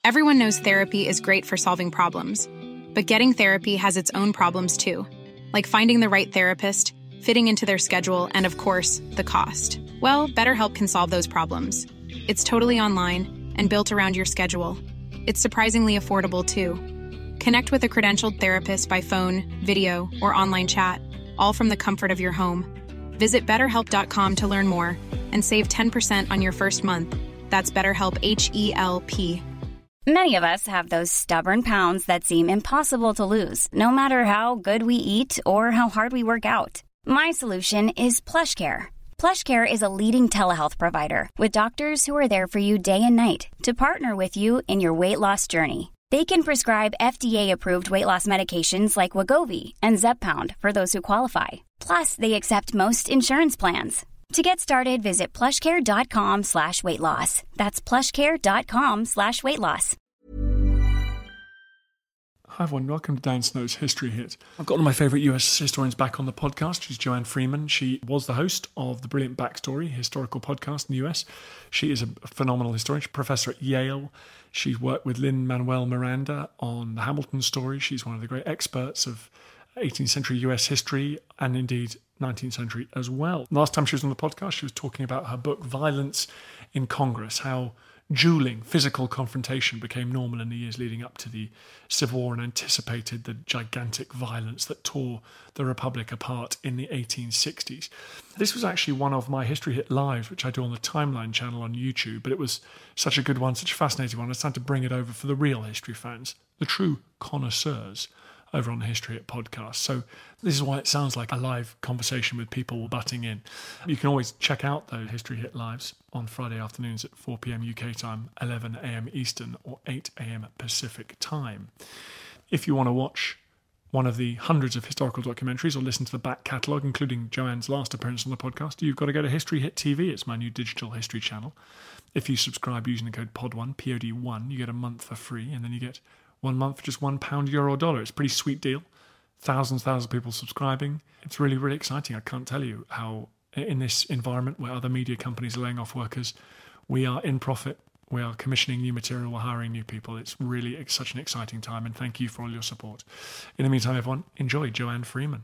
Everyone knows therapy is great for solving problems, but getting therapy has its own problems too, like finding the right therapist, fitting into their schedule, and of course, the cost. Well, BetterHelp can solve those problems. It's totally online and built around your schedule. It's surprisingly affordable too. Connect with a credentialed therapist by phone, video, or online chat, all from the comfort of your home. Visit BetterHelp.com to learn more and save 10% on your first month. That's BetterHelp, H-E-L-P. Many of us have those stubborn pounds that seem impossible to lose, no matter how good we eat or how hard we work out. My solution is PlushCare. PlushCare is a leading telehealth provider with doctors who are there for you day and night to partner with you in your weight loss journey. They can prescribe FDA-approved weight loss medications like Wegovy and Zepbound for those who qualify. Plus, they accept most insurance plans. To get started, visit plushcare.com/weightloss. That's plushcare.com/weightloss. Hi everyone, welcome to Dan Snow's History Hit. I've got one of my favourite US historians back on the podcast. She's Joanne Freeman. She was the host of the Brilliant Backstory historical podcast in the US. She is a phenomenal historian. She's a professor at Yale. She's worked with Lin-Manuel Miranda on the Hamilton story. She's one of the great experts of 18th century US history and indeed 19th century as well. Last time she was on the podcast, she was talking about her book, Violence in Congress, how dueling, physical confrontation became normal in the years leading up to the Civil War and anticipated the gigantic violence that tore the Republic apart in the 1860s. This was actually one of my History Hit Lives, which I do on the Timeline channel on YouTube, but it was such a good one, such a fascinating one. I decided to bring it over for the real history fans, the true connoisseurs, over on the History Hit podcast. So this is why it sounds like a live conversation with people butting in. You can always check out those History Hit Lives on Friday afternoons at 4 p.m. UK time, 11 a.m. Eastern or 8 a.m. Pacific time. If you want to watch one of the hundreds of historical documentaries or listen to the back catalogue, including Joanne's last appearance on the podcast, you've got to go to History Hit TV. It's my new digital history channel. If you subscribe using the code POD1, P-O-D-1, you get a month for free, and then you get 1 month for just £1, euro, or dollar. It's a pretty sweet deal. Thousands of people subscribing. It's really, really exciting. I can't tell you how, in this environment where other media companies are laying off workers, we are in profit. We are commissioning new material. We're hiring new people. It's really such an exciting time, and thank you for all your support. In the meantime, everyone, enjoy Joanne Freeman.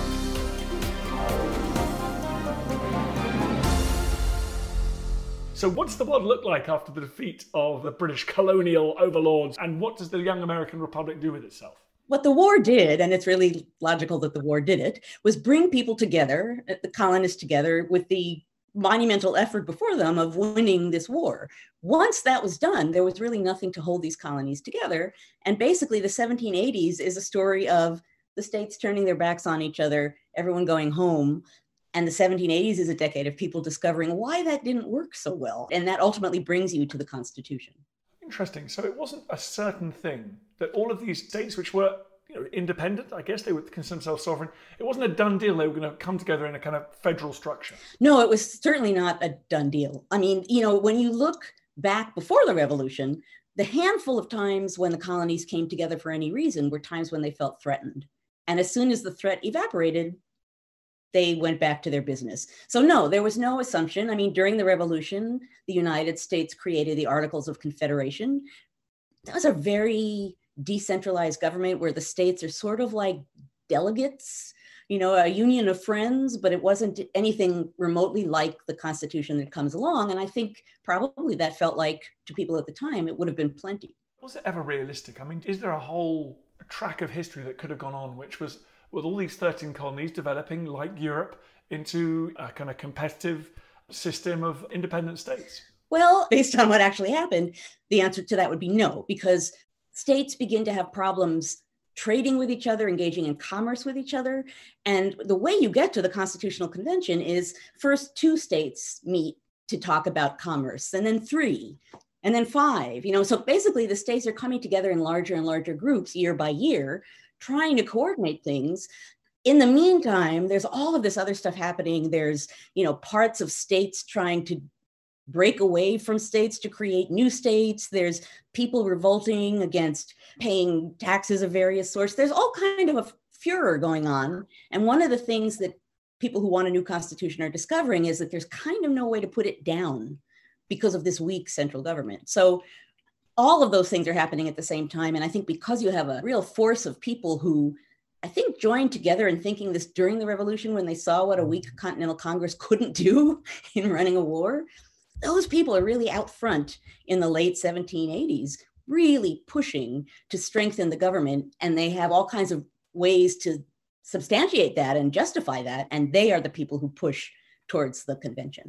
So what's the world look like after the defeat of the British colonial overlords, and what does the young American Republic do with itself? What the war did, and it's really logical that the war did it, was bring people together, the colonists together, with the monumental effort before them of winning this war. Once that was done, there was really nothing to hold these colonies together. And basically the 1780s is a story of the states turning their backs on each other, everyone going home. And the 1780s is a decade of people discovering why that didn't work so well. And that ultimately brings you to the Constitution. Interesting. So it wasn't a certain thing that all of these states, which were independent, I guess they would consider themselves sovereign, it wasn't a done deal. They were going to come together in a kind of federal structure. No, it was certainly not a done deal. I mean, when you look back before the revolution, the handful of times when the colonies came together for any reason were times when they felt threatened. And as soon as the threat evaporated, they went back to their business. So no, there was no assumption. I mean, during the revolution, the United States created the Articles of Confederation. That was a very decentralized government where the states are sort of like delegates, a union of friends, but it wasn't anything remotely like the Constitution that comes along. And I think probably that felt like, to people at the time, it would have been plenty. Was it ever realistic? I mean, is there a whole track of history that could have gone on, which was with all these 13 colonies developing, like Europe, into a kind of competitive system of independent states? Well, based on what actually happened, the answer to that would be no, because states begin to have problems trading with each other, engaging in commerce with each other. And the way you get to the Constitutional Convention is first 2 states meet to talk about commerce, and then 3, and then 5. So basically the states are coming together in larger and larger groups year by year, trying to coordinate things. In the meantime, there's all of this other stuff happening. There's, parts of states trying to break away from states to create new states. There's people revolting against paying taxes of various sorts. There's all kind of a furor going on. And one of the things that people who want a new constitution are discovering is that there's kind of no way to put it down because of this weak central government. So all of those things are happening at the same time. And I think because you have a real force of people who I think joined together in thinking this during the revolution when they saw what a weak Continental Congress couldn't do in running a war, those people are really out front in the late 1780s, really pushing to strengthen the government. And they have all kinds of ways to substantiate that and justify that. And they are the people who push towards the convention.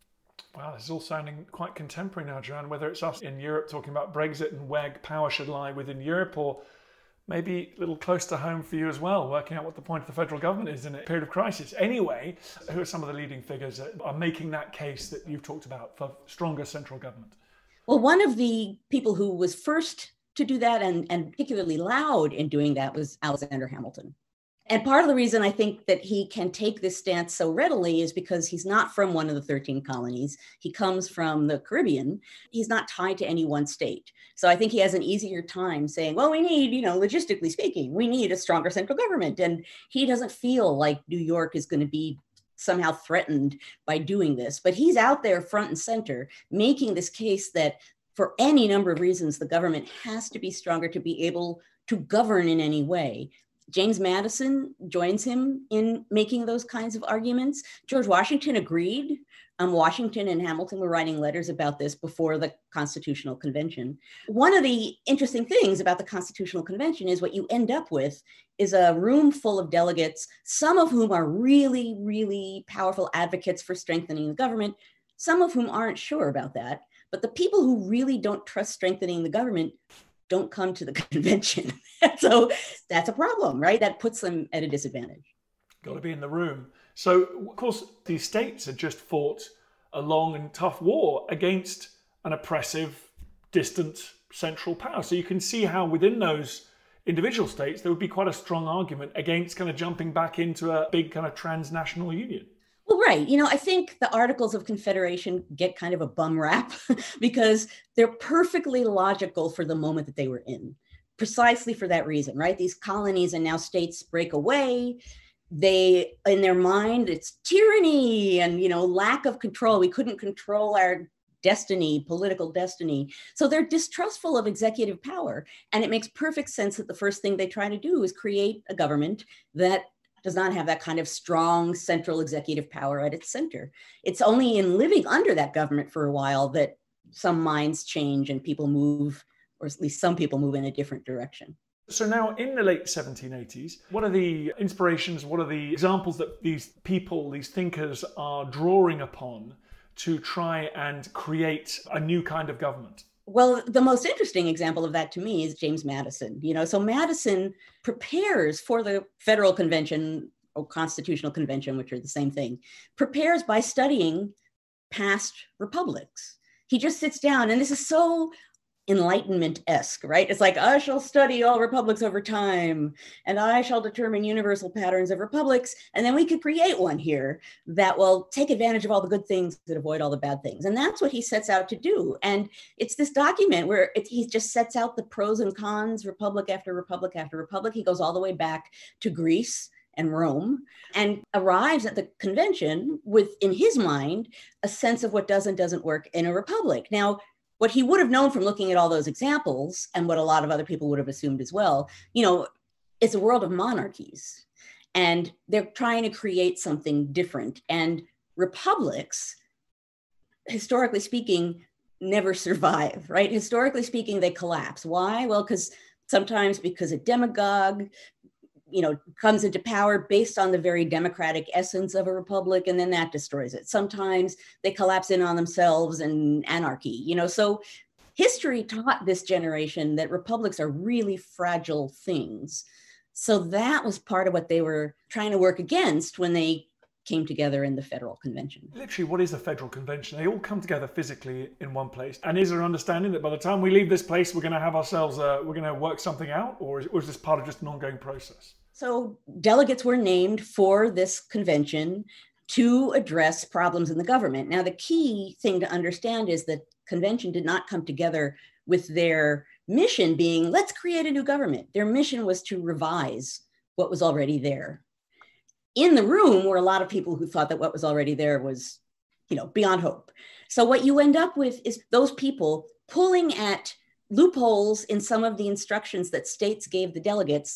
Wow, this is all sounding quite contemporary now, Joanne, whether it's us in Europe talking about Brexit and where power should lie within Europe, or maybe a little close to home for you as well, working out what the point of the federal government is in a period of crisis. Anyway, who are some of the leading figures that are making that case that you've talked about for stronger central government? Well, one of the people who was first to do that and particularly loud in doing that was Alexander Hamilton. And part of the reason I think that he can take this stance so readily is because he's not from one of the 13 colonies. He comes from the Caribbean. He's not tied to any one state. So I think he has an easier time saying, well, we need, logistically speaking, we need a stronger central government. And he doesn't feel like New York is going to be somehow threatened by doing this. But he's out there front and center making this case that for any number of reasons, the government has to be stronger to be able to govern in any way. James Madison joins him in making those kinds of arguments. George Washington agreed. Washington and Hamilton were writing letters about this before the Constitutional Convention. One of the interesting things about the Constitutional Convention is what you end up with is a room full of delegates, some of whom are really, really powerful advocates for strengthening the government, some of whom aren't sure about that. But the people who really don't trust strengthening the government don't come to the convention. So that's a problem, right? That puts them at a disadvantage. Got to be in the room. So, of course, these states had just fought a long and tough war against an oppressive, distant central power. So you can see how within those individual states, there would be quite a strong argument against kind of jumping back into a big kind of transnational union. Well, right. I think the Articles of Confederation get kind of a bum rap because they're perfectly logical for the moment that they were in, precisely for that reason, right? These colonies and now states break away. They, in their mind, it's tyranny and, lack of control. We couldn't control our destiny, political destiny. So they're distrustful of executive power. And it makes perfect sense that the first thing they try to do is create a government that does not have that kind of strong central executive power at its center. It's only in living under that government for a while that some minds change and people move, or at least some people move in a different direction. So now in the late 1780s, what are the inspirations, what are the examples that these people, these thinkers are drawing upon to try and create a new kind of government? Well, the most interesting example of that to me is James Madison. So Madison prepares for the Federal Convention or Constitutional Convention, which are the same thing, prepares by studying past republics. He just sits down, and this is so Enlightenment-esque, right? It's like, I shall study all republics over time, and I shall determine universal patterns of republics, and then we could create one here that will take advantage of all the good things that avoid all the bad things. And that's what he sets out to do. And it's this document where he just sets out the pros and cons, republic after republic after republic. He goes all the way back to Greece and Rome and arrives at the convention with, in his mind, a sense of what does and doesn't work in a republic. Now, what he would have known from looking at all those examples, and what a lot of other people would have assumed as well, it's a world of monarchies. And they're trying to create something different. And republics, historically speaking, never survive, right? Historically speaking, they collapse. Why? Well, sometimes because a demagogue comes into power based on the very democratic essence of a republic, and then that destroys it. Sometimes they collapse in on themselves and anarchy, So history taught this generation that republics are really fragile things. So that was part of what they were trying to work against when they came together in the Federal Convention. Literally, what is the Federal Convention? They all come together physically in one place. And is there an understanding that by the time we leave this place, we're going to have ourselves, we're going to work something out? Or is this part of just an ongoing process? So delegates were named for this convention to address problems in the government. Now, the key thing to understand is that convention did not come together with their mission being, let's create a new government. Their mission was to revise what was already there. In the room were a lot of people who thought that what was already there was, beyond hope. So what you end up with is those people pulling at loopholes in some of the instructions that states gave the delegates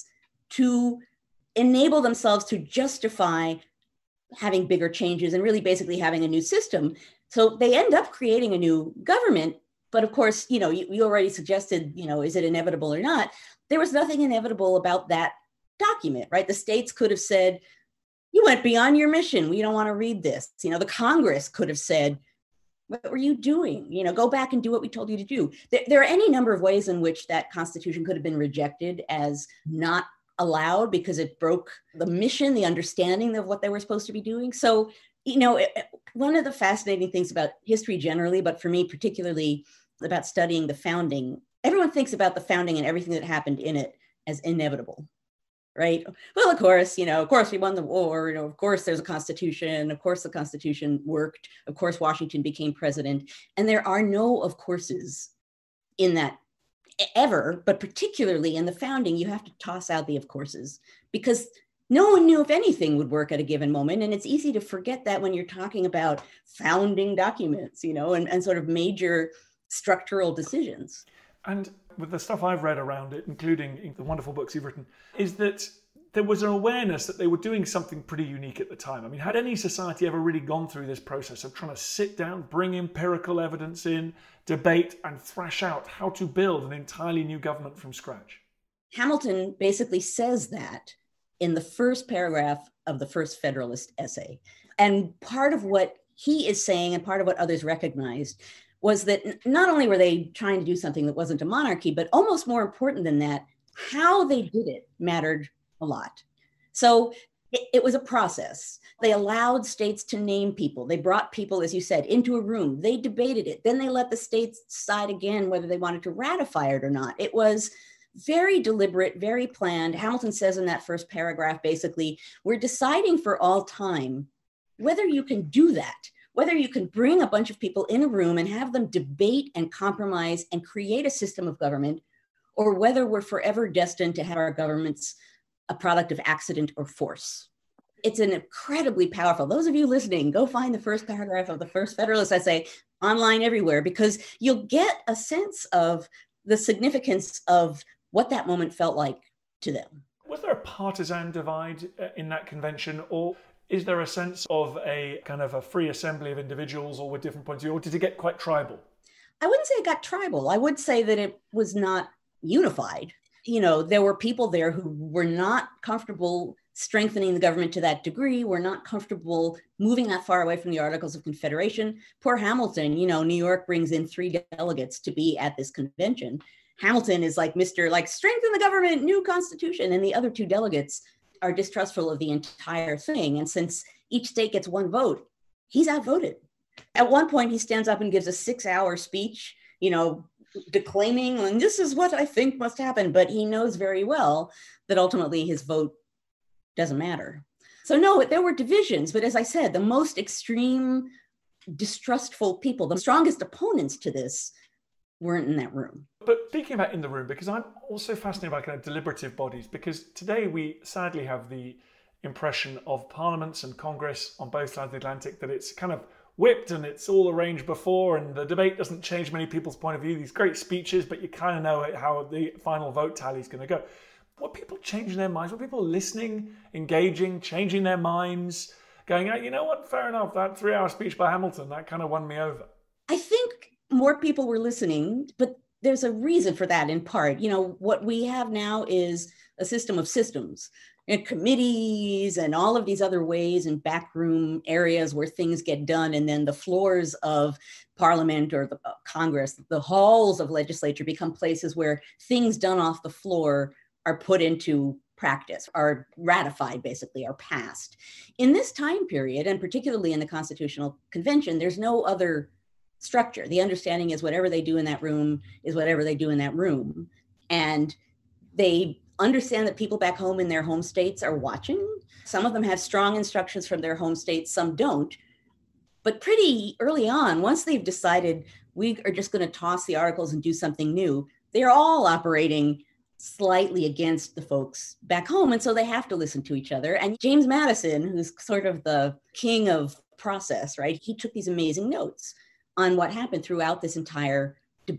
to enable themselves to justify having bigger changes and really basically having a new system. So they end up creating a new government. But of course, you already suggested, is it inevitable or not? There was nothing inevitable about that document, right? The states could have said, you went beyond your mission. We don't want to read this. The Congress could have said, what were you doing? Go back and do what we told you to do. There are any number of ways in which that Constitution could have been rejected as not allowed because it broke the mission, the understanding of what they were supposed to be doing. So, one of the fascinating things about history generally, but for me particularly about studying the founding, everyone thinks about the founding and everything that happened in it as inevitable, right? Well, of course we won the war, of course there's a constitution, of course the constitution worked, of course Washington became president. And there are no of courses in that ever, but particularly in the founding, you have to toss out the of courses because no one knew if anything would work at a given moment. And it's easy to forget that when you're talking about founding documents, and sort of major structural decisions. And with the stuff I've read around it, including the wonderful books you've written, is that there was an awareness that they were doing something pretty unique at the time. I mean, had any society ever really gone through this process of trying to sit down, bring empirical evidence in, debate, and thrash out how to build an entirely new government from scratch? Hamilton basically says that in the first paragraph of the first Federalist essay. And part of what he is saying and part of what others recognized was that not only were they trying to do something that wasn't a monarchy, but almost more important than that, how they did it mattered a lot. So it was a process. They allowed states to name people. They brought people, as you said, into a room. They debated it. Then they let the states decide again whether they wanted to ratify it or not. It was very deliberate, very planned. Hamilton says in that first paragraph, basically, we're deciding for all time whether you can do that, whether you can bring a bunch of people in a room and have them debate and compromise and create a system of government, or whether we're forever destined to have our governments a product of accident or force. It's an incredibly powerful, those of you listening, go find the first paragraph of the first Federalist essay online everywhere, because you'll get a sense of the significance of what that moment felt like to them. Was there a partisan divide in that convention, or is there a sense of a kind of a free assembly of individuals all with different points of view, or did it get quite tribal? I wouldn't say it got tribal. I would say that it was not unified. There were people there who were not comfortable strengthening the government to that degree, were not comfortable moving that far away from the Articles of Confederation. Poor Hamilton, New York brings in 3 delegates to be at this convention. Hamilton is like Mr. strengthen the government, new constitution. And the other 2 delegates are distrustful of the entire thing. And since each state gets 1 vote, he's outvoted. At one point, he stands up and gives a 6-hour speech, declaiming, and this is what I think must happen. But he knows very well that ultimately his vote doesn't matter. So no, there were divisions. But as I said, the most extreme, distrustful people, the strongest opponents to this, weren't in that room. But speaking about in the room, because I'm also fascinated by kind of deliberative bodies, because today we sadly have the impression of parliaments and Congress on both sides of the Atlantic that it's kind of whipped and it's all arranged before and the debate doesn't change many people's point of view. These great speeches, but you kind of know how the final vote tally is going to go. Were people changing their minds? Were people listening, engaging, changing their minds, going, you know what, fair enough, that 3-hour speech by Hamilton, that kind of won me over? I think more people were listening, but there's a reason for that in part. What we have now is a system of systems and committees and all of these other ways and backroom areas where things get done. And then the floors of Parliament or the Congress, the halls of legislature become places where things done off the floor are put into practice, are ratified, basically, are passed. In this time period, and particularly in the Constitutional Convention, there's no other structure. The understanding is whatever they do in that room is whatever they do in that room. And they understand that people back home in their home states are watching. Some of them have strong instructions from their home states, some don't. But pretty early on, once they've decided we are just going to toss the articles and do something new, they're all operating slightly against the folks back home. And so they have to listen to each other. And James Madison, who's sort of the king of process, right? He took these amazing notes on what happened throughout this entire debate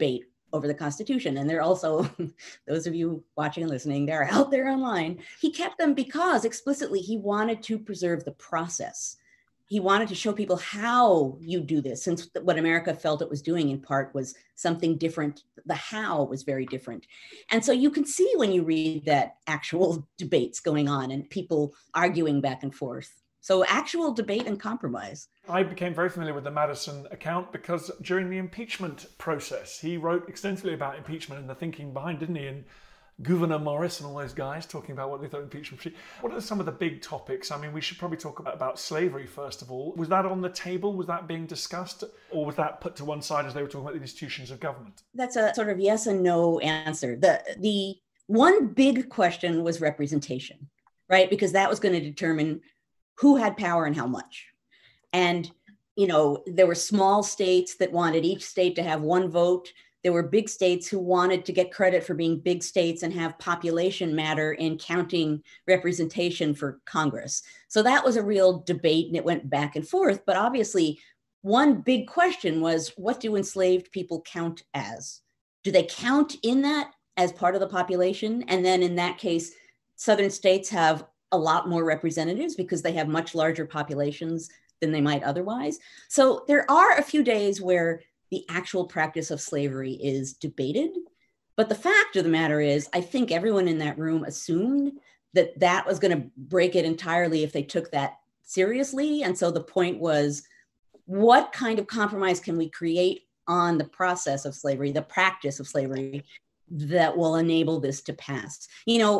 over the Constitution. And they're also, those of you watching and listening, they're out there online. He kept them because explicitly he wanted to preserve the process. He wanted to show people how you do this, since what America felt it was doing in part was something different. The how was very different. And so you can see when you read that actual debates going on and people arguing back and forth. So actual debate and compromise. I became very familiar with the Madison account because during the impeachment process, he wrote extensively about impeachment and the thinking behind, didn't he? And Gouverneur Morris and all those guys talking about what they thought impeachment should be. What are some of the big topics? I mean, we should probably talk about slavery, first of all. Was that on the table? Was that being discussed? Or was that put to one side as they were talking about the institutions of government? That's a sort of yes and no answer. The one big question was representation, right? Because that was going to determine who had power and how much. And, there were small states that wanted each state to have one vote. There were big states who wanted to get credit for being big states and have population matter in counting representation for Congress. So that was a real debate and it went back and forth. But obviously, one big question was, what do enslaved people count as? Do they count in that as part of the population? And then in that case, Southern states have a lot more representatives because they have much larger populations than they might otherwise. So there are a few days where the actual practice of slavery is debated. But the fact of the matter is, I think everyone in that room assumed that that was going to break it entirely if they took that seriously. And so the point was, what kind of compromise can we create on the process of slavery, the practice of slavery, that will enable this to pass?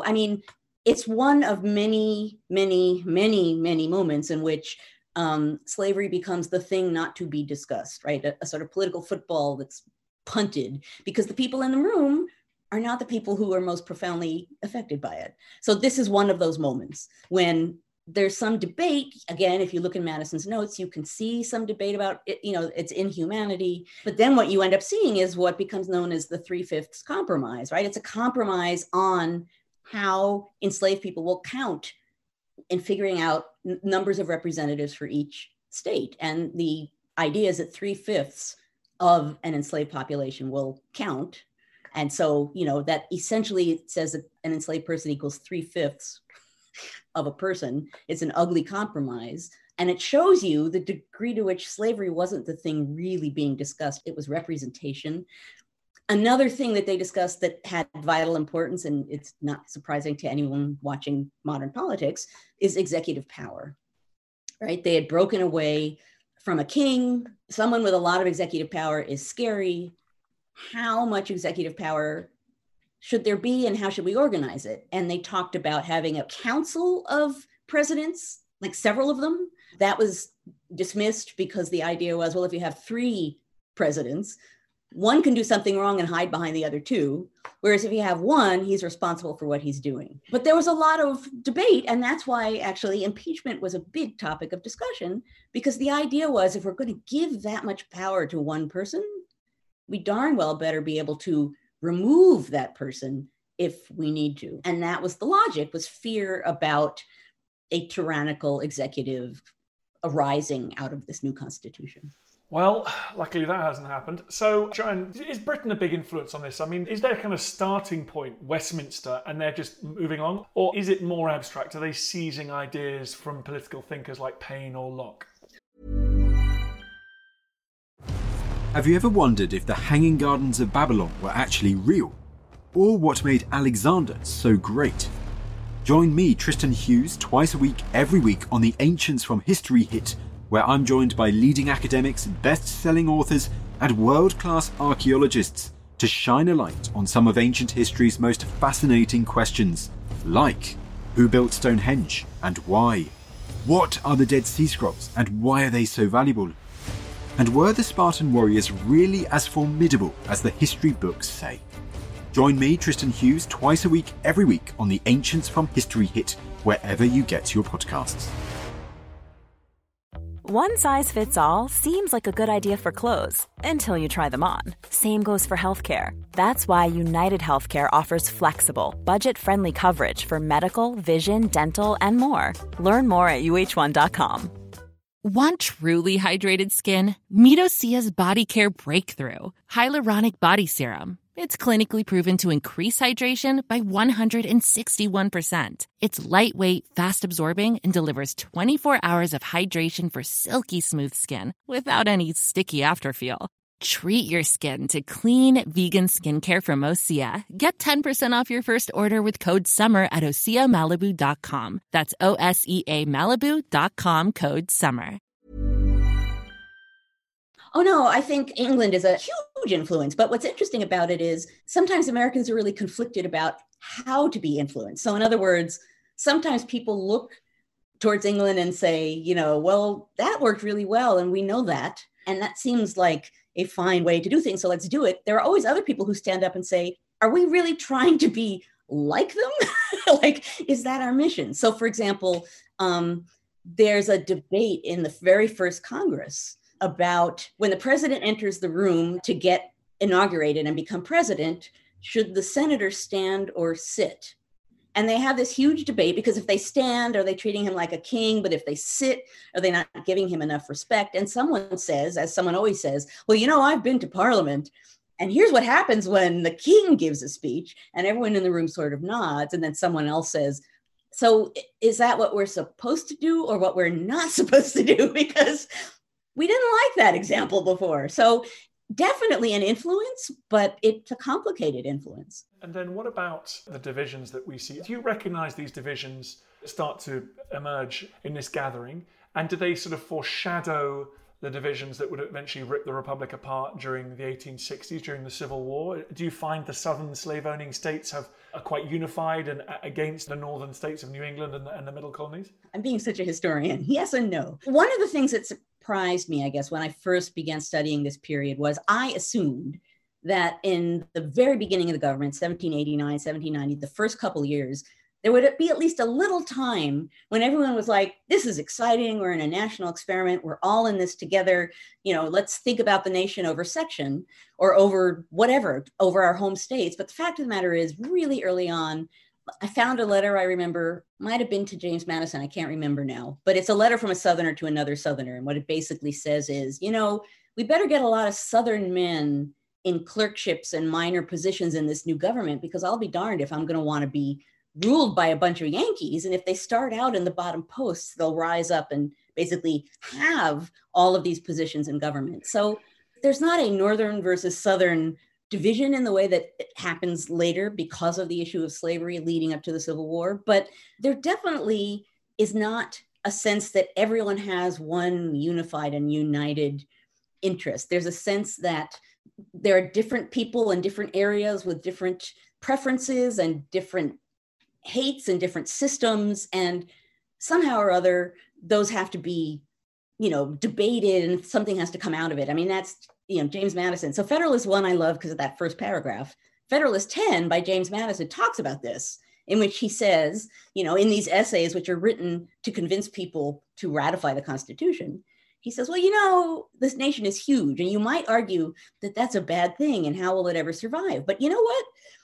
It's one of many, many, many, many moments in which slavery becomes the thing not to be discussed, right? A sort of political football that's punted because the people in the room are not the people who are most profoundly affected by it. So this is one of those moments when there's some debate. Again, if you look in Madison's notes, you can see some debate about it, its inhumanity. But then what you end up seeing is what becomes known as the 3/5 compromise, right? It's a compromise on how enslaved people will count in figuring out numbers of representatives for each state. And the idea is that 3/5 of an enslaved population will count. And so, that essentially says that an enslaved person equals 3/5 of a person. It's an ugly compromise. And it shows you the degree to which slavery wasn't the thing really being discussed. It was representation. Another thing that they discussed that had vital importance, and it's not surprising to anyone watching modern politics, is executive power, right? They had broken away from a king. Someone with a lot of executive power is scary. How much executive power should there be and how should we organize it? And they talked about having a council of presidents, like several of them. That was dismissed because the idea was, well, if you have 3 presidents, one can do something wrong and hide behind the other 2. Whereas if you have one, he's responsible for what he's doing. But there was a lot of debate. And that's why actually impeachment was a big topic of discussion, because the idea was, if we're going to give that much power to one person, we darn well better be able to remove that person if we need to. And that was the logic, was fear about a tyrannical executive arising out of this new constitution. Well, luckily that hasn't happened. So, Joanne, is Britain a big influence on this? I mean, is there a kind of starting point, Westminster, and they're just moving along? Or is it more abstract? Are they seizing ideas from political thinkers like Paine or Locke? Have you ever wondered if the Hanging Gardens of Babylon were actually real? Or what made Alexander so great? Join me, Tristan Hughes, twice a week, every week on the Ancients from History Hit, where I'm joined by leading academics, best-selling authors, and world-class archaeologists to shine a light on some of ancient history's most fascinating questions, like who built Stonehenge and why? What are the Dead Sea Scrolls and why are they so valuable? And were the Spartan warriors really as formidable as the history books say? Join me, Tristan Hughes, twice a week, every week on the Ancients from History Hit, wherever you get your podcasts. One size fits all seems like a good idea for clothes until you try them on. Same goes for healthcare. That's why United Healthcare offers flexible, budget-friendly coverage for medical, vision, dental, and more. Learn more at uh1.com. Want truly hydrated skin? Meet Osea's Body Care Breakthrough Hyaluronic Body Serum. It's clinically proven to increase hydration by 161%. It's lightweight, fast-absorbing, and delivers 24 hours of hydration for silky smooth skin without any sticky afterfeel. Treat your skin to clean, vegan skincare from Osea. Get 10% off your first order with code SUMMER at OseaMalibu.com. That's OSEA Malibu.com, code SUMMER. Oh, no, I think England is a huge influence. But what's interesting about it is sometimes Americans are really conflicted about how to be influenced. So in other words, sometimes people look towards England and say, you know, well, that worked really well. And we know that. And that seems like a fine way to do things. So let's do it. There are always other people who stand up and say, are we really trying to be like them? Like, is that our mission? So for example, there's a debate in the very first Congress about when the president enters the room to get inaugurated and become president, should the senator stand or sit? And they have this huge debate because if they stand, are they treating him like a king? But if they sit, are they not giving him enough respect? And someone says, as someone always says, well, you know, I've been to Parliament. And here's what happens when the king gives a speech. And everyone in the room sort of nods. And then someone else says, so is that what we're supposed to do or what we're not supposed to do? Because we didn't like that example before. So definitely an influence, but it's a complicated influence. And then what about the divisions that we see? Do you recognize these divisions start to emerge in this gathering? And do they sort of foreshadow the divisions that would eventually rip the Republic apart during the 1860s, during the Civil War? Do you find the southern slave-owning states are quite unified and against the northern states of New England and the middle colonies? I'm being such a historian. Yes and no. One of the things that surprised me, I guess, when I first began studying this period was I assumed that in the very beginning of the government, 1789, 1790, the first couple of years, there would be at least a little time when everyone was like, this is exciting. We're in a national experiment. We're all in this together. You know, let's think about the nation over section or over whatever, over our home states. But the fact of the matter is really early on, I found a letter I remember, might have been to James Madison. I can't remember now, but it's a letter from a Southerner to another Southerner. And what it basically says is, you know, we better get a lot of Southern men in clerkships and minor positions in this new government, because I'll be darned if I'm going to want to be ruled by a bunch of Yankees. And if they start out in the bottom posts, they'll rise up and basically have all of these positions in government. So there's not a Northern versus Southern division in the way that it happens later because of the issue of slavery leading up to the Civil War. But there definitely is not a sense that everyone has one unified and united interest. There's a sense that there are different people in different areas with different preferences and different hates and different systems, and somehow or other those have to be, you know, debated and something has to come out of it. I mean, that's, you know, James Madison. So Federalist 1 I love because of that first paragraph. Federalist 10 by James Madison talks about this, in which he says, you know, in these essays which are written to convince people to ratify the Constitution, he says, well, you know, this nation is huge and you might argue that that's a bad thing and how will it ever survive? But you know what?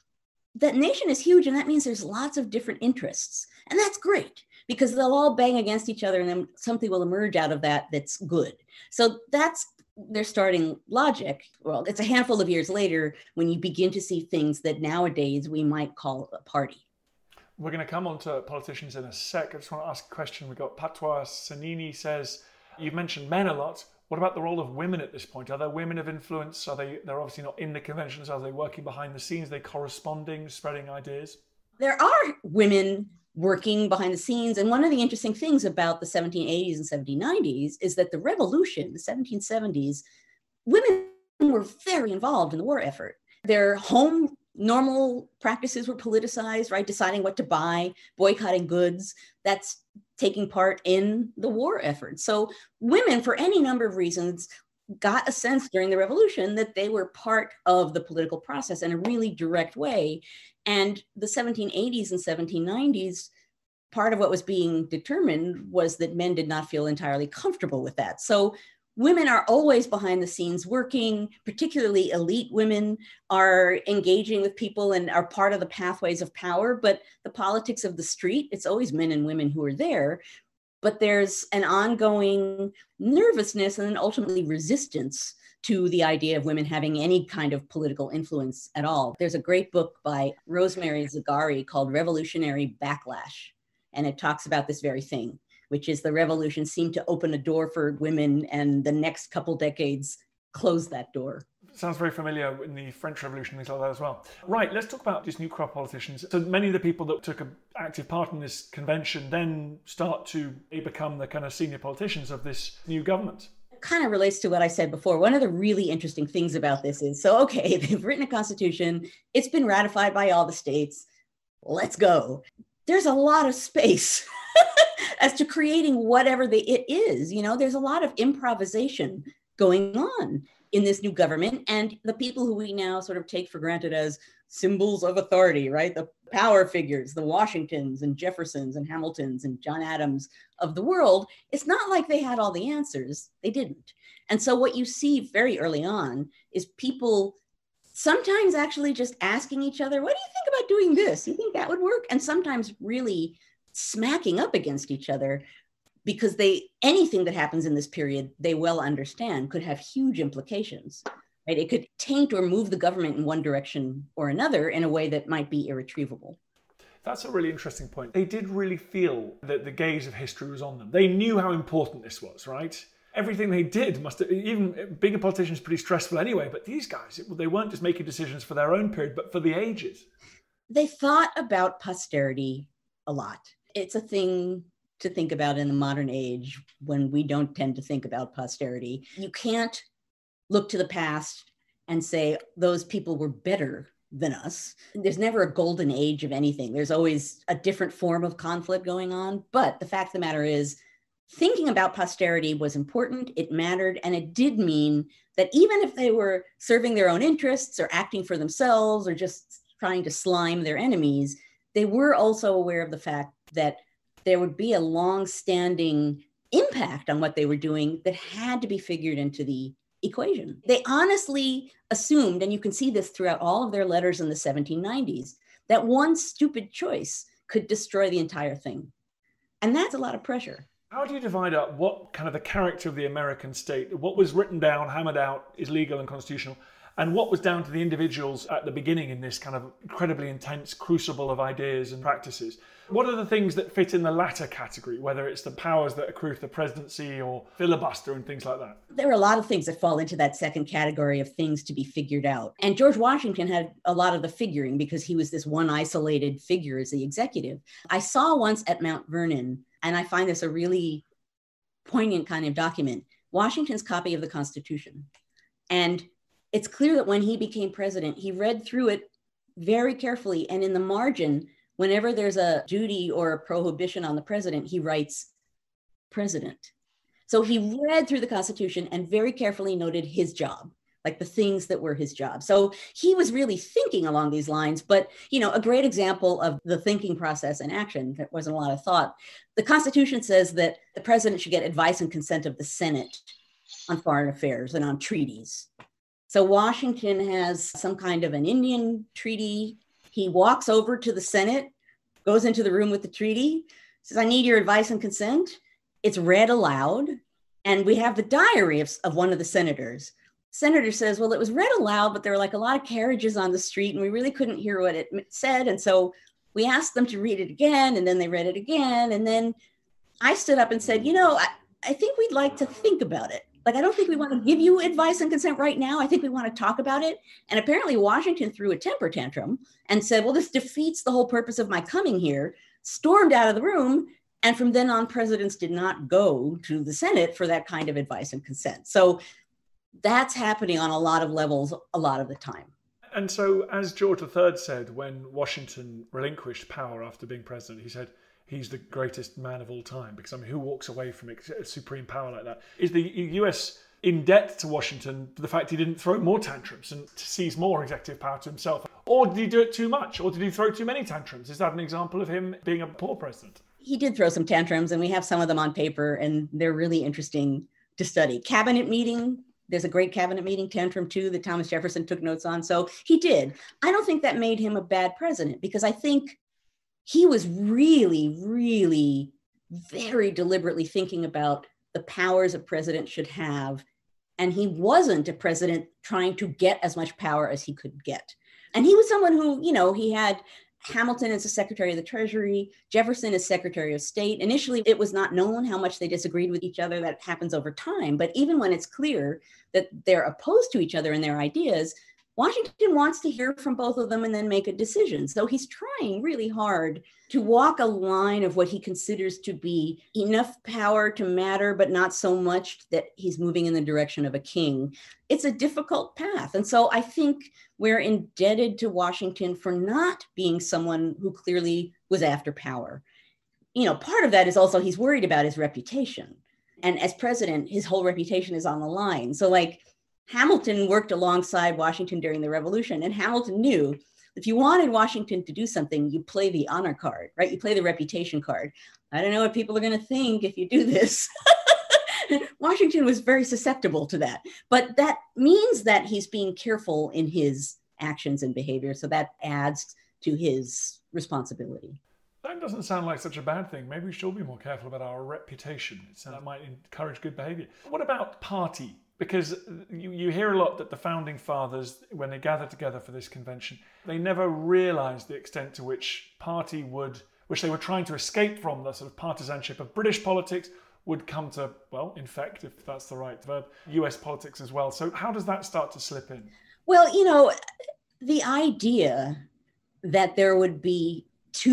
That nation is huge, and that means there's lots of different interests. And that's great, because they'll all bang against each other, and then something will emerge out of that that's good. So that's their starting logic. Well, it's a handful of years later when you begin to see things that nowadays we might call a party. We're going to come on to politicians in a sec. I just want to ask a question. We've got Patois Sanini says, you've mentioned men a lot. What about the role of women at this point? Are there women of influence? They're obviously not in the conventions. Are they working behind the scenes? Are they corresponding, spreading ideas? There are women working behind the scenes. And one of the interesting things about the 1780s and 1790s is that the revolution, the 1770s, women were very involved in the war effort. Their home normal practices were politicized, right? Deciding what to buy, boycotting goods. That's taking part in the war effort. So women, for any number of reasons, got a sense during the revolution that they were part of the political process in a really direct way. And the 1780s and 1790s, part of what was being determined was that men did not feel entirely comfortable with that. So women are always behind the scenes working, particularly elite women are engaging with people and are part of the pathways of power, but the politics of the street, it's always men and women who are there. but there's an ongoing nervousness and then ultimately resistance to the idea of women having any kind of political influence at all. There's a great book by Rosemary Zagarri called Revolutionary Backlash, and it talks about this very thing, which is the revolution seemed to open a door for women, and the next couple decades closed that door. Sounds very familiar in the French Revolution, things like that as well. Right, let's talk about these new crop of politicians. So many of the people that took an active part in this convention then start to become the kind of senior politicians of this new government. Kind of relates to what I said before. One of the really interesting things about this is, so, okay, they've written a constitution. It's been ratified by all the states. Let's go. There's a lot of space as to creating whatever it is. You know, there's a lot of improvisation going on in this new government, and the people who we now sort of take for granted as symbols of authority, right? The power figures, the Washingtons and Jeffersons and Hamiltons and John Adams of the world, it's not like they had all the answers. They didn't. And so what you see very early on is people sometimes actually just asking each other, what do you think about doing this? You think that would work? And sometimes really smacking up against each other, because anything that happens in this period, they well understand could have huge implications, right? It could taint or move the government in one direction or another in a way that might be irretrievable. That's a really interesting point. They did really feel that the gaze of history was on them. They knew how important this was, right? Everything they did must have, even being a politician is pretty stressful anyway, but these guys, they weren't just making decisions for their own period, but for the ages. They thought about posterity a lot. It's a thing to think about in the modern age when we don't tend to think about posterity. You can't look to the past and say those people were better than us. There's never a golden age of anything. There's always a different form of conflict going on. But the fact of the matter is, thinking about posterity was important, it mattered, and it did mean that even if they were serving their own interests or acting for themselves or just trying to slime their enemies, they were also aware of the fact that there would be a long-standing impact on what they were doing that had to be figured into the equation. They honestly assumed, and you can see this throughout all of their letters in the 1790s, that one stupid choice could destroy the entire thing. And that's a lot of pressure. How do you divide up what kind of the character of the American state, what was written down, hammered out, is legal and constitutional, and what was down to the individuals at the beginning in this kind of incredibly intense crucible of ideas and practices? What are the things that fit in the latter category, whether it's the powers that accrue to the presidency or filibuster and things like that? There are a lot of things that fall into that second category of things to be figured out. And George Washington had a lot of the figuring because he was this one isolated figure as the executive. I saw once at Mount Vernon, and I find this a really poignant kind of document, Washington's copy of the Constitution. And it's clear that when he became president, he read through it very carefully. And in the margin, whenever there's a duty or a prohibition on the president, he writes president. So he read through the Constitution and very carefully noted his job, like the things that were his job. So he was really thinking along these lines. But, you know, a great example of the thinking process and action, there wasn't a lot of thought. The Constitution says that the president should get advice and consent of the Senate on foreign affairs and on treaties. So Washington has some kind of an Indian treaty. He walks over to the Senate, goes into the room with the treaty, says, I need your advice and consent. It's read aloud. And we have the diary of one of the senators. Senator says, well, it was read aloud, but there were like a lot of carriages on the street and we really couldn't hear what it said. And so we asked them to read it again, and then they read it again. And then I stood up and said, you know, I think we'd like to think about it. Like, I don't think we want to give you advice and consent right now. I think we want to talk about it. And apparently Washington threw a temper tantrum and said, well, this defeats the whole purpose of my coming here, stormed out of the room. And from then on, presidents did not go to the Senate for that kind of advice and consent. So that's happening on a lot of levels a lot of the time. And so, as George III said, when Washington relinquished power after being president, he said, he's the greatest man of all time, because I mean, who walks away from supreme power like that? Is the US in debt to Washington for the fact he didn't throw more tantrums and seize more executive power to himself? Or did he do it too much? Or did he throw too many tantrums? Is that an example of him being a poor president? He did throw some tantrums, and we have some of them on paper, and they're really interesting to study. Cabinet meeting, there's a great cabinet meeting, Tantrum 2, that Thomas Jefferson took notes on. So he did. I don't think that made him a bad president, because I think he was really, really very deliberately thinking about the powers a president should have. And he wasn't a president trying to get as much power as he could get. And he was someone who, he had Hamilton as a Secretary of the Treasury, Jefferson as Secretary of State. Initially, it was not known how much they disagreed with each other. That happens over time. But even when it's clear that they're opposed to each other in their ideas, Washington wants to hear from both of them and then make a decision. So he's trying really hard to walk a line of what he considers to be enough power to matter, but not so much that he's moving in the direction of a king. It's a difficult path. And so I think we're indebted to Washington for not being someone who clearly was after power. Part of that is also he's worried about his reputation. And as president, his whole reputation is on the line. So Hamilton worked alongside Washington during the Revolution, and Hamilton knew if you wanted Washington to do something, you play the honor card, right? You play the reputation card. I don't know what people are going to think if you do this. Washington was very susceptible to that, but that means that he's being careful in his actions and behavior. So that adds to his responsibility. That doesn't sound like such a bad thing. Maybe we should be more careful about our reputation. That might encourage good behavior. What about party? Because you hear a lot that the founding fathers, when they gathered together for this convention, they never realized the extent to which party which they were trying to escape from, the sort of partisanship of British politics, would come to, infect, if that's the right verb, US politics as well. So how does that start to slip in? Well, the idea that there would be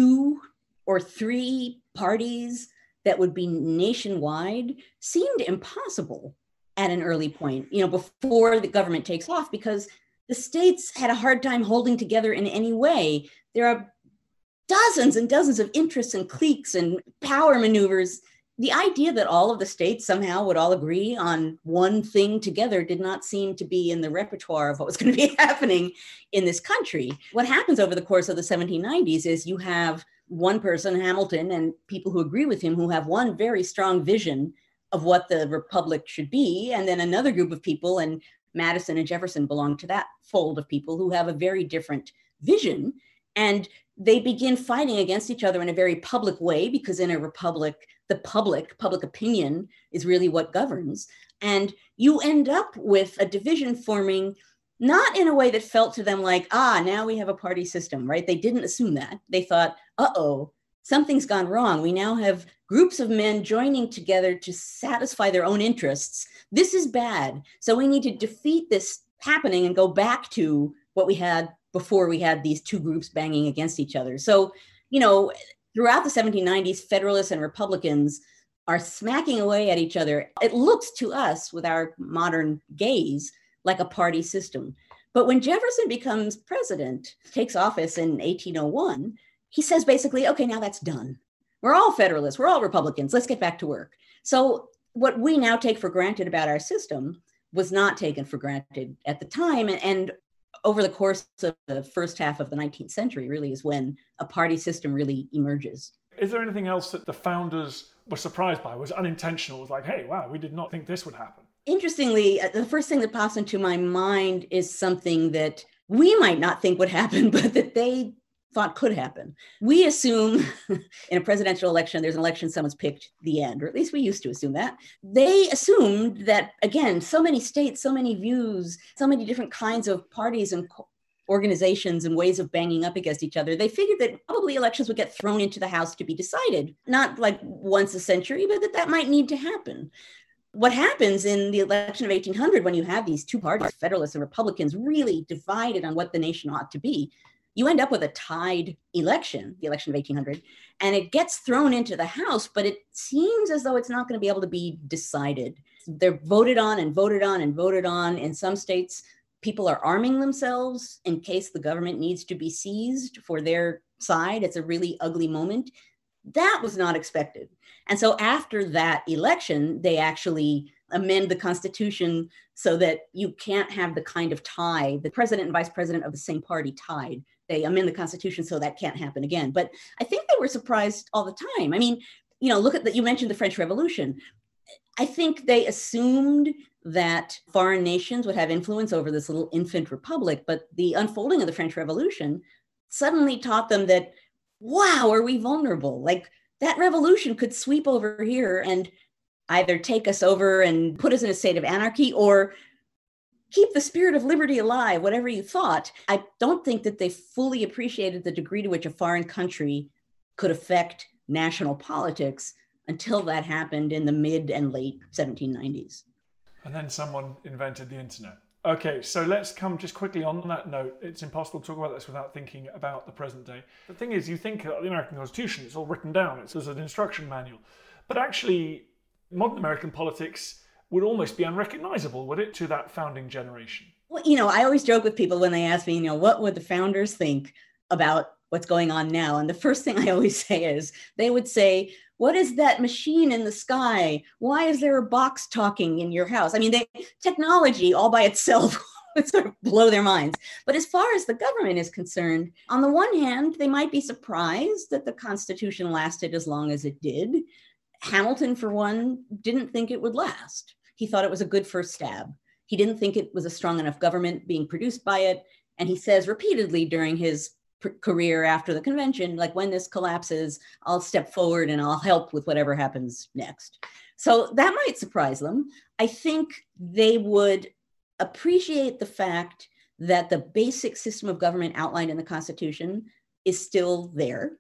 2 or 3 parties that would be nationwide seemed impossible at an early point, before the government takes off, because the states had a hard time holding together in any way. There are dozens and dozens of interests and cliques and power maneuvers. The idea that all of the states somehow would all agree on one thing together did not seem to be in the repertoire of what was going to be happening in this country. What happens over the course of the 1790s is you have one person, Hamilton, and people who agree with him who have one very strong vision of what the republic should be. And then another group of people, and Madison and Jefferson belong to that fold of people who have a very different vision. And they begin fighting against each other in a very public way, because in a republic, the public opinion is really what governs. And you end up with a division forming, not in a way that felt to them like, now we have a party system, right? They didn't assume that. They thought, something's gone wrong. We now have groups of men joining together to satisfy their own interests. This is bad. So we need to defeat this happening and go back to what we had before we had these 2 groups banging against each other. So, throughout the 1790s, Federalists and Republicans are smacking away at each other. It looks to us, with our modern gaze, like a party system. But when Jefferson becomes president, takes office in 1801, he says basically, okay, now that's done. We're all Federalists, we're all Republicans, let's get back to work. So what we now take for granted about our system was not taken for granted at the time. And over the course of the first half of the 19th century really is when a party system really emerges. Is there anything else that the founders were surprised by, was unintentional, was like, hey, wow, we did not think this would happen? Interestingly, the first thing that pops into my mind is something that we might not think would happen, but that they thought could happen. We assume in a presidential election, there's an election, someone's picked, the end, or at least we used to assume that. They assumed that, again, so many states, so many views, so many different kinds of parties and organizations and ways of banging up against each other. They figured that probably elections would get thrown into the House to be decided, not like once a century, but that might need to happen. What happens in the election of 1800, when you have these 2 parties, Federalists and Republicans, really divided on what the nation ought to be, you end up with a tied election, the election of 1800, and it gets thrown into the House, but it seems as though it's not going to be able to be decided. They're voted on and voted on and voted on. In some states, people are arming themselves in case the government needs to be seized for their side. It's a really ugly moment. That was not expected. And so after that election, they actually amend the Constitution so that you can't have the kind of tie, the president and vice president of the same party tied. They amend the Constitution so that can't happen again. But I think they were surprised all the time. I mean, look at that. You mentioned the French Revolution. I think they assumed that foreign nations would have influence over this little infant republic, but the unfolding of the French Revolution suddenly taught them that, wow, are we vulnerable? Like, that revolution could sweep over here and either take us over and put us in a state of anarchy or keep the spirit of liberty alive, whatever you thought. I don't think that they fully appreciated the degree to which a foreign country could affect national politics until that happened in the mid and late 1790s. And then someone invented the internet. Okay, so let's come just quickly on that note. It's impossible to talk about this without thinking about the present day. The thing is, you think of the American Constitution, it's all written down, there's an instruction manual. But actually, modern American politics would almost be unrecognizable, would it, to that founding generation? Well, I always joke with people when they ask me, what would the founders think about what's going on now? And the first thing I always say is, they would say, what is that machine in the sky? Why is there a box talking in your house? I mean, technology all by itself would sort of blow their minds. But as far as the government is concerned, on the one hand, they might be surprised that the Constitution lasted as long as it did. Hamilton, for one, didn't think it would last. He thought it was a good first stab. He didn't think it was a strong enough government being produced by it. And he says repeatedly during his career after the convention, like, when this collapses, I'll step forward and I'll help with whatever happens next. So that might surprise them. I think they would appreciate the fact that the basic system of government outlined in the Constitution is still there.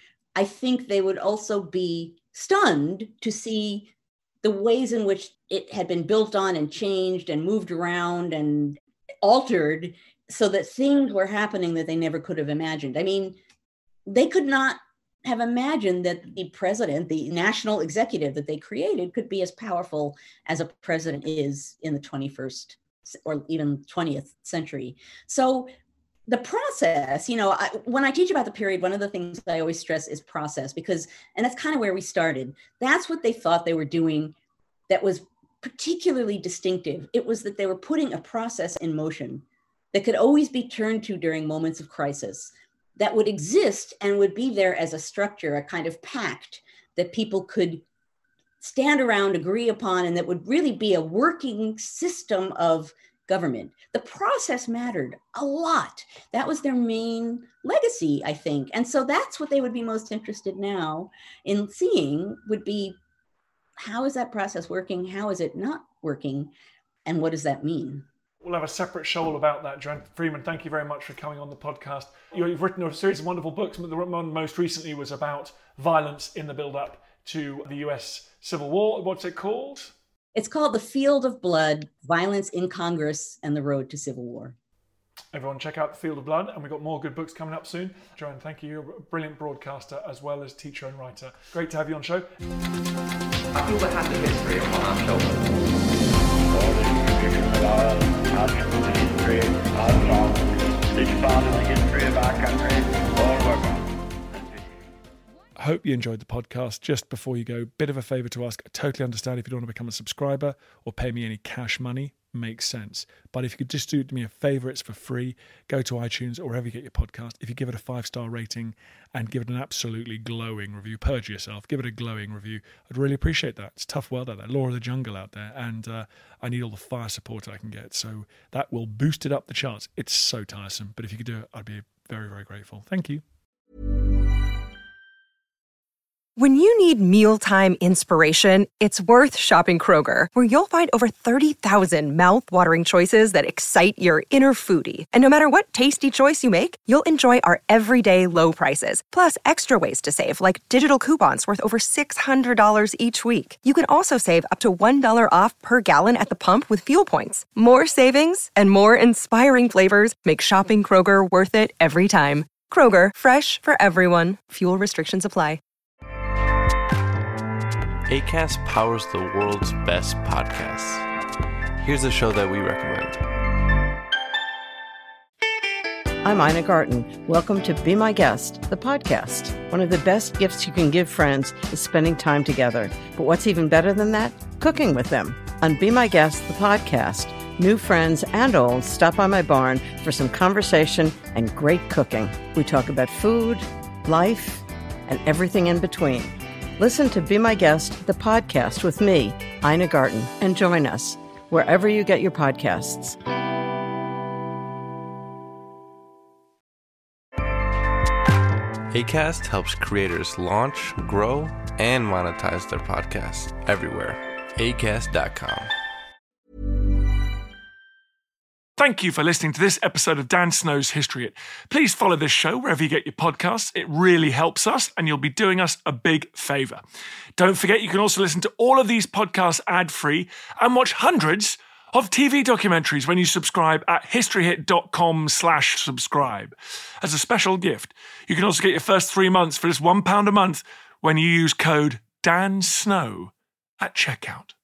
I think they would also be stunned to see the ways in which it had been built on and changed and moved around and altered so that things were happening that they never could have imagined. I mean, they could not have imagined that the president, the national executive that they created, could be as powerful as a president is in the 21st or even 20th century. So the process, when I teach about the period, one of the things I always stress is process, and that's kind of where we started. That's what they thought they were doing that was particularly distinctive. It was that they were putting a process in motion that could always be turned to during moments of crisis, that would exist and would be there as a structure, a kind of pact that people could stand around, agree upon, and that would really be a working system of government. The process mattered a lot. That was their main legacy, I think. And so that's what they would be most interested now in seeing, would be, how is that process working? How is it not working? And what does that mean? We'll have a separate show all about that. Joanne Freeman, thank you very much for coming on the podcast. You've written a series of wonderful books, but the one most recently was about violence in the build-up to the US Civil War. What's it called? It's called The Field of Blood, Violence in Congress and the Road to Civil War. Everyone check out The Field of Blood, and we've got more good books coming up soon. Joanne, thank you. You're a brilliant broadcaster as well as teacher and writer. Great to have you on show. I feel the happy history upon our shoulders. All the tradition of our history, our songs, this part of the history of our country, all work on. I hope you enjoyed the podcast. Just before you go, bit of a favour to ask. I totally understand if you don't want to become a subscriber or pay me any cash money. Makes sense. But if you could just do me a favour, it's for free. Go to iTunes or wherever you get your podcast. If you give it a 5-star rating and give it an absolutely glowing review, purge yourself, give it a glowing review. I'd really appreciate that. It's a tough world out there, law of the jungle out there, and I need all the fire support I can get. So that will boost it up the charts. It's so tiresome. But if you could do it, I'd be very, very grateful. Thank you. When you need mealtime inspiration, it's worth shopping Kroger, where you'll find over 30,000 mouth-watering choices that excite your inner foodie. And no matter what tasty choice you make, you'll enjoy our everyday low prices, plus extra ways to save, like digital coupons worth over $600 each week. You can also save up to $1 off per gallon at the pump with fuel points. More savings and more inspiring flavors make shopping Kroger worth it every time. Kroger, fresh for everyone. Fuel restrictions apply. Acast powers the world's best podcasts. Here's a show that we recommend. I'm Ina Garten. Welcome to Be My Guest, the podcast. One of the best gifts you can give friends is spending time together. But what's even better than that? Cooking with them. On Be My Guest, the podcast, new friends and old stop by my barn for some conversation and great cooking. We talk about food, life, and everything in between. Listen to Be My Guest, the podcast with me, Ina Garten, and join us wherever you get your podcasts. Acast helps creators launch, grow, and monetize their podcasts everywhere. Acast.com. Thank you for listening to this episode of Dan Snow's History Hit. Please follow this show wherever you get your podcasts. It really helps us, and you'll be doing us a big favour. Don't forget, you can also listen to all of these podcasts ad-free and watch hundreds of TV documentaries when you subscribe at historyhit.com/subscribe. As a special gift, you can also get your first 3 months for just £1 a month when you use code DANSNOW at checkout.